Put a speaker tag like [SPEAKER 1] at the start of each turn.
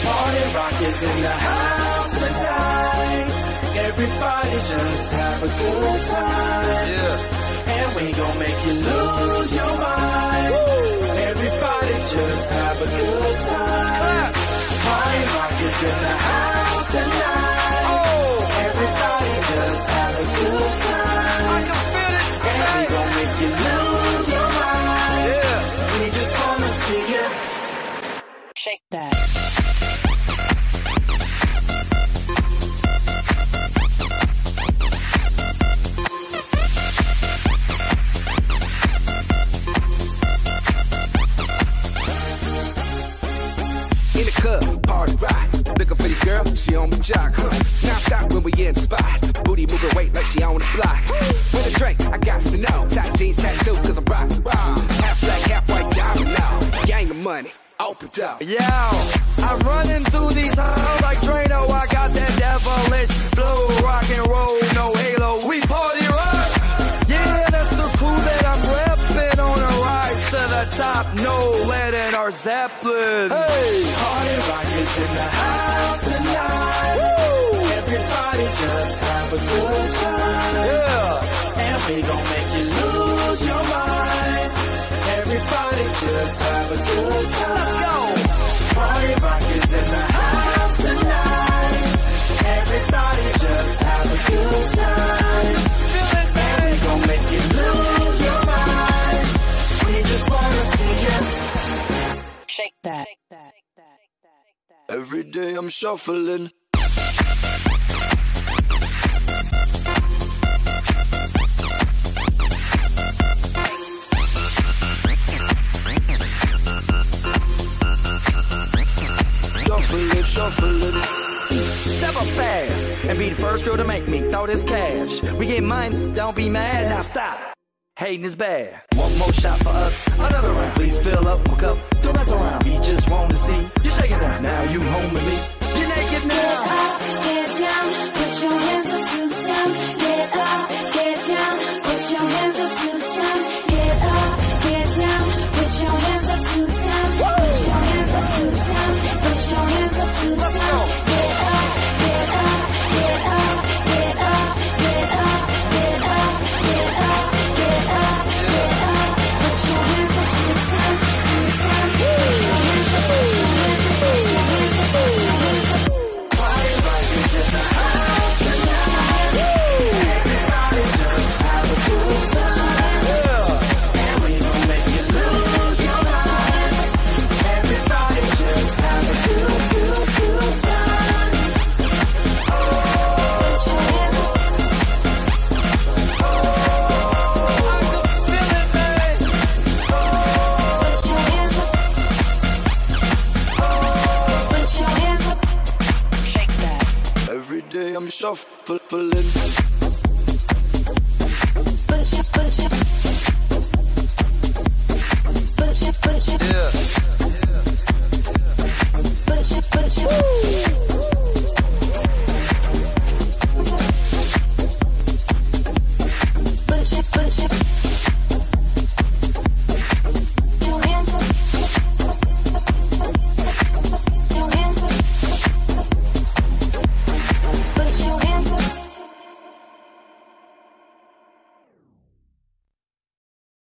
[SPEAKER 1] Party rock is in the house tonight. Everybody just have a good time. Yeah. And we gon' make you lose your mind. Woo. Everybody just have a good time. Party rock is in the house tonight. Oh. Everybody just have a good time. I can feel it. And we gon' make you lose your mind. Yeah. We just wanna see you shake that.
[SPEAKER 2] In the club, party rock. Looking for the girl, she on my jock. Now stop when we in the spot. Booty moving weight like she on the block. With a drink, I got to know. Tight jeans, tattoo, cause I'm rock, raw. Half black, half white, diamond now. Gang of money, open up.
[SPEAKER 3] Yo, I'm running through these halls like Drano. I got that devilish flow. Rock and roll, no halo. We party rock. Yeah, that's the crew that I'm repping on a rise to the top. No lead in our Zeppelin. Hey,
[SPEAKER 1] party rock is in the house tonight. Woo. Everybody just have a good time. Yeah, and we gon' make you lose your mind. Everybody just have a good time.
[SPEAKER 3] Let's go.
[SPEAKER 1] Party rock is in the house tonight. Everybody just have a good time.
[SPEAKER 3] Feel it, man.
[SPEAKER 1] And we gon' make you lose your mind. We just wanna see you shake that.
[SPEAKER 3] Every day I'm shuffling. Shuffling. Step up fast and be the first girl to make me throw this cash. We get money, don't be mad, now stop. Hating is bad. One more shot for us, another round. Please fill up my cup, don't mess around. We just want to see you shaking down. Now you home with me, you're naked now.
[SPEAKER 4] Get up, get down, put your hands up to the sound. Get up, get down, put your hands up to the sound. Get up, get down, put your hands up to the sound. Put your hands up to the sound. Put your hands up to the sound. Get up, get up, get up, get up, get up, get up, get up, get up, get up. Put your hands up to the sound, to the sound. Put your hands up, put your hands up, put your hands up, put your hands up.
[SPEAKER 1] Party rock is in the house tonight. Everybody just have a good time. Yeah. And we gon' make you lose your mind. Everybody just have a good time. Oh,
[SPEAKER 4] put your hands up.
[SPEAKER 3] I can feel it, man.
[SPEAKER 4] Put your hands up. Put your hands up.
[SPEAKER 1] shake that.
[SPEAKER 3] Every day I'm shuffling.
[SPEAKER 4] Put your, put your, put your,
[SPEAKER 3] Yeah.
[SPEAKER 4] put your, put your.